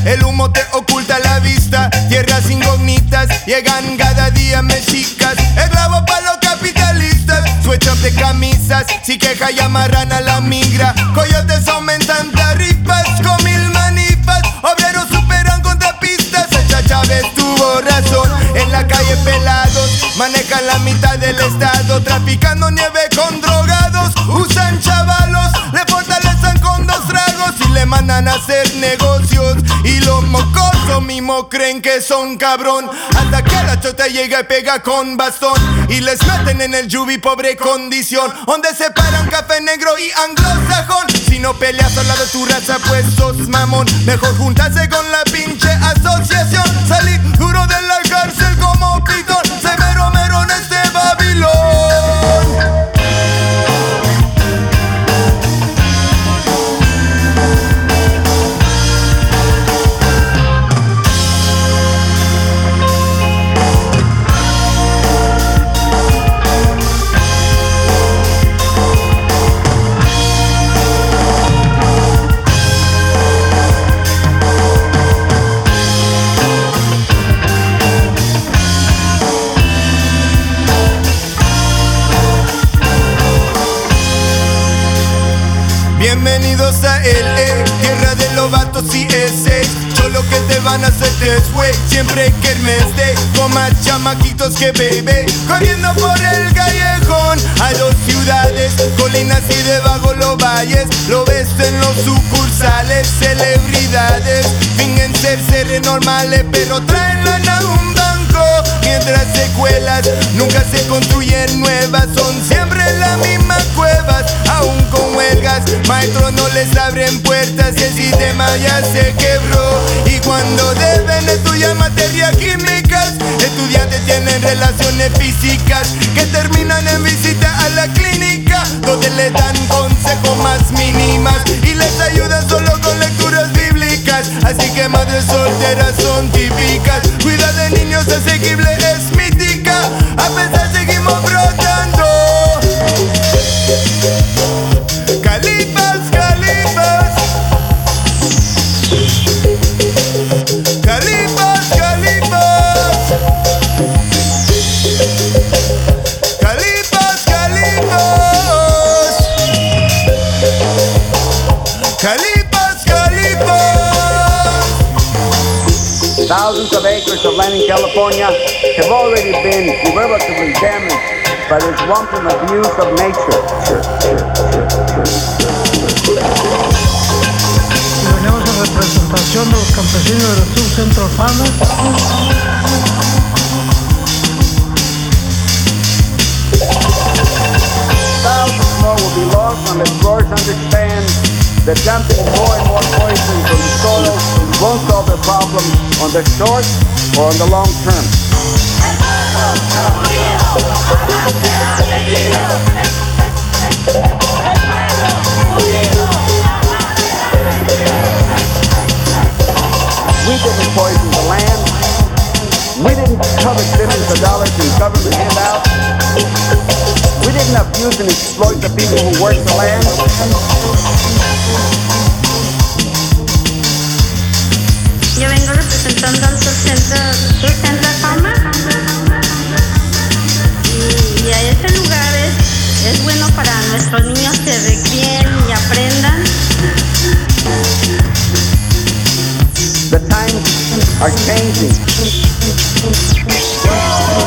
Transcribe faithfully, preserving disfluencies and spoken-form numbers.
El humo te oculta la vista. Tierras incógnitas llegan cada día mexicas. Esclavo pa' los capitalistas. Sweatshop de camisas, si queja y amarran a la migra. Coyotes aumentan tarifas con mil manifas. Obreros superan contrapistas. Echa Chávez tuvo razón. En la calle pelados manejan la mitad del estado, traficando nieve con drogados. Usan chavalos, le fortalecen con dos tragos y le mandan a hacer negocios. Y los mocosos mismos creen que son cabrón, hasta que la chota llega y pega con bastón y les meten en el yubi, pobre condición, donde separan café negro y anglosajón. Si no peleas al lado de tu raza, pues sos mamón. Mejor juntarse con la pinche asociación. Salí duro de la cárcel como pitón. Severo mero en este Babilón. Bienvenidos a L A, tierra de los vatos y ese. Yo lo que te van a hacer después. Siempre que el mes de con más chamaquitos que bebé, corriendo por el callejón. Hay dos ciudades, colinas y debajo los valles. Lo ves en los sucursales, celebridades. Fingen ser seres normales, pero traen lana a un banco. Mientras secuelas nunca se construyen nuevas, son siempre las mismas cuevas, aún con huelgas. Maestros no les abren puertas y el sistema ya se quebró. Y cuando deben estudiar materias químicas, estudiantes tienen relaciones físicas que terminan en visita a la clínica, donde les dan consejos más mínimas y les ayudan solo con lecturas bíblicas. Así que madres solteras son típicas. Cuida de niños asequible es mítica. A pesar seguimos brotando. Califas, califas. Califas, califas. Califas, califas. Califas, califas. Thousands of acres of land in California have already been irrevocably damaged by this wanton abuse of nature. Venimos en representación de los campesinos del sur centro urbano. Thousands more will be lost unless growers understand that dumping more and more poison from the soil won't solve the problem on the short or on the long term. We didn't poison the land. We didn't covet billions of dollars in government handouts. We didn't abuse and exploit the people who work the land. Yo vengo representando al Sur Centro, Sur Centro Fama. Y, y a este lugar es, es bueno para nuestros niños que recreen y aprendan. The times are changing.